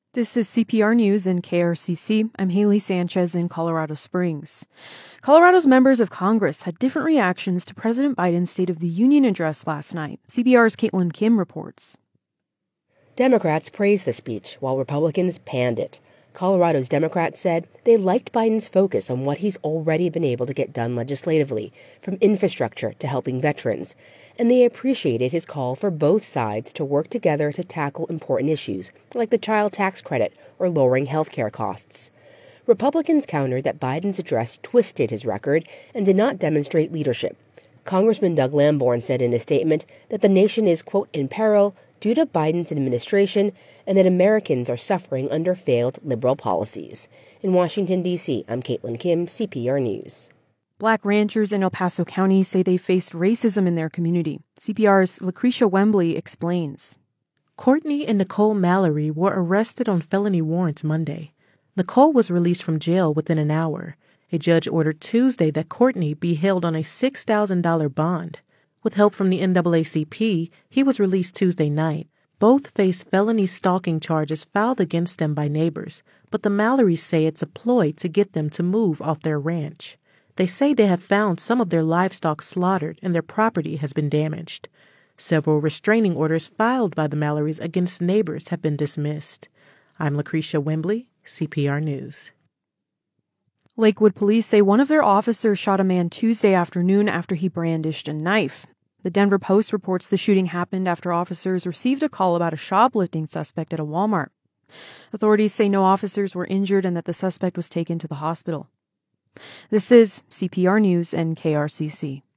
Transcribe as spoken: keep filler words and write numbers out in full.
This is C P R News and K R C C. I'm Haley Sanchez in Colorado Springs. Colorado's members of Congress had different reactions to President Biden's State of the Union address last night. C B R's Caitlin Kim reports. Democrats praised the speech, while Republicans panned it. Colorado's Democrats said they liked Biden's focus on what he's already been able to get done legislatively, from infrastructure to helping veterans, and they appreciated his call for both sides to work together to tackle important issues, like the child tax credit or lowering health care costs. Republicans countered that Biden's address twisted his record and did not demonstrate leadership. Congressman Doug Lamborn said in a statement that the nation is, quote, in peril due to Biden's administration and that Americans are suffering under failed liberal policies. In Washington, D C, I'm Caitlin Kim, C P R News. Black ranchers in El Paso County say they faced racism in their community. C P R's Lucretia Wembley explains. Courtney and Nicole Mallory were arrested on felony warrants Monday. Nicole was released from jail within an hour. A judge ordered Tuesday that Courtney be held on a six thousand dollars bond. With help from the N double A C P, he was released Tuesday night. Both face felony stalking charges filed against them by neighbors, but the Mallorys say it's a ploy to get them to move off their ranch. They say they have found some of their livestock slaughtered and their property has been damaged. Several restraining orders filed by the Mallorys against neighbors have been dismissed. I'm Lucretia Wembley, C P R News. Lakewood police say one of their officers shot a man Tuesday afternoon after he brandished a knife. The Denver Post reports the shooting happened after officers received a call about a shoplifting suspect at a Walmart. Authorities say no officers were injured and that the suspect was taken to the hospital. This is C P R News and K R C C.